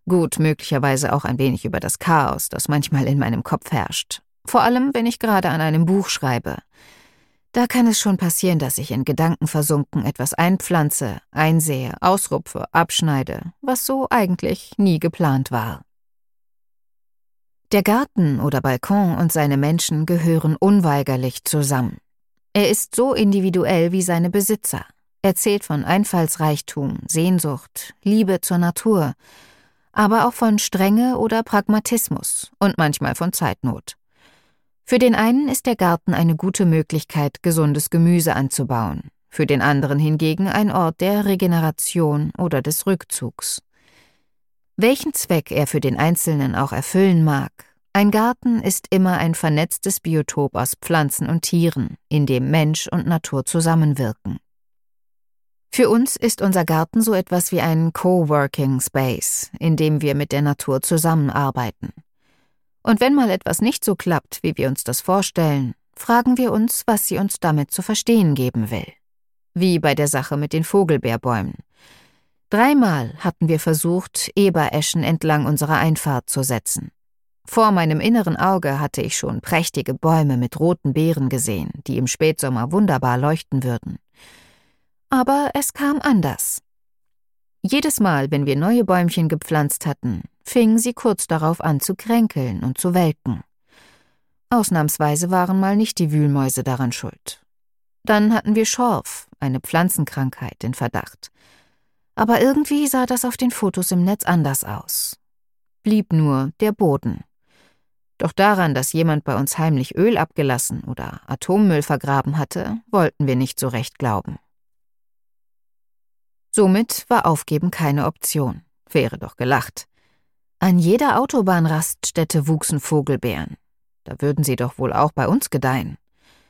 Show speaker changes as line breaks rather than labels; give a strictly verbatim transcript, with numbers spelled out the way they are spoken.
Gut, möglicherweise auch ein wenig über das Chaos, das manchmal in meinem Kopf herrscht. Vor allem, wenn ich gerade an einem Buch schreibe. Da kann es schon passieren, dass ich in Gedanken versunken etwas einpflanze, einsehe, ausrupfe, abschneide, was so eigentlich nie geplant war. Der Garten oder Balkon und seine Menschen gehören unweigerlich zusammen. Er ist so individuell wie seine Besitzer. Er zählt von Einfallsreichtum, Sehnsucht, Liebe zur Natur, aber auch von Strenge oder Pragmatismus und manchmal von Zeitnot. Für den einen ist der Garten eine gute Möglichkeit, gesundes Gemüse anzubauen, für den anderen hingegen ein Ort der Regeneration oder des Rückzugs. Welchen Zweck er für den Einzelnen auch erfüllen mag, ein Garten ist immer ein vernetztes Biotop aus Pflanzen und Tieren, in dem Mensch und Natur zusammenwirken. Für uns ist unser Garten so etwas wie ein Coworking Space, in dem wir mit der Natur zusammenarbeiten. Und wenn mal etwas nicht so klappt, wie wir uns das vorstellen, fragen wir uns, was sie uns damit zu verstehen geben will. Wie bei der Sache mit den Vogelbeerbäumen. Dreimal hatten wir versucht, Ebereschen entlang unserer Einfahrt zu setzen. Vor meinem inneren Auge hatte ich schon prächtige Bäume mit roten Beeren gesehen, die im Spätsommer wunderbar leuchten würden. Aber es kam anders. Jedes Mal, wenn wir neue Bäumchen gepflanzt hatten, fingen sie kurz darauf an zu kränkeln und zu welken. Ausnahmsweise waren mal nicht die Wühlmäuse daran schuld. Dann hatten wir Schorf, eine Pflanzenkrankheit, in Verdacht. Aber irgendwie sah das auf den Fotos im Netz anders aus. Blieb nur der Boden. Doch daran, dass jemand bei uns heimlich Öl abgelassen oder Atommüll vergraben hatte, wollten wir nicht so recht glauben. Somit war Aufgeben keine Option. Wäre doch gelacht. An jeder Autobahnraststätte wuchsen Vogelbeeren. Da würden sie doch wohl auch bei uns gedeihen.